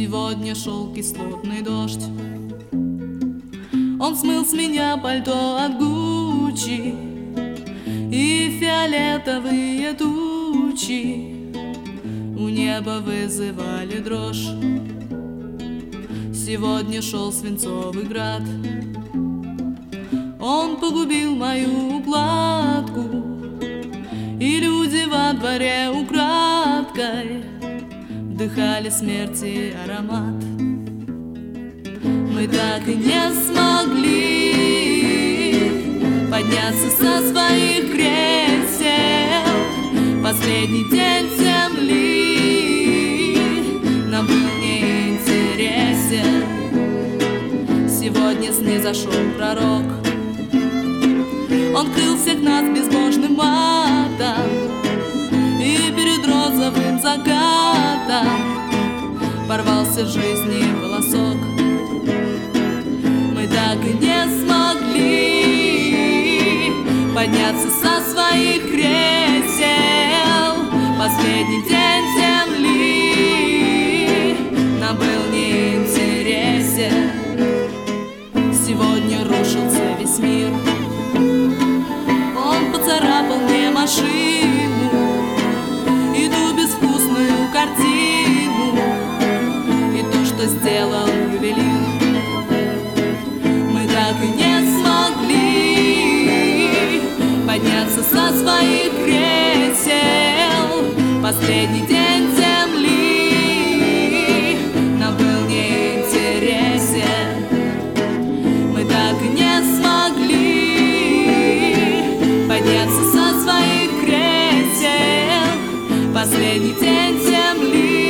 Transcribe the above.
Сегодня шел кислотный дождь. Он смыл с меня пальто от Гуччи и фиолетовые тучи у неба вызывали дрожь. Сегодня шел свинцовый град. Он погубил мою укладку, и люди во дворе украдкой вдыхали смерти аромат. Мы так и не смогли подняться со своих кресел. Последний день земли нам был неинтересен. Сегодня снизошел пророк. Он крыл всех нас безбожным матом, и перед розовым закатом порвался жизни волосок. Мы так и не смогли подняться со своих кресел. Последний день земли нам был неинтересен. Сегодня рушился весь мир. Он поцарапал мне машину и ту безвкусную картину, и то, что сделал ювелир. Мы так и не смогли подняться со своих кресел. Последний день земли нам был неинтересен. Мы так и не смогли подняться со своих кресел. Последний день земли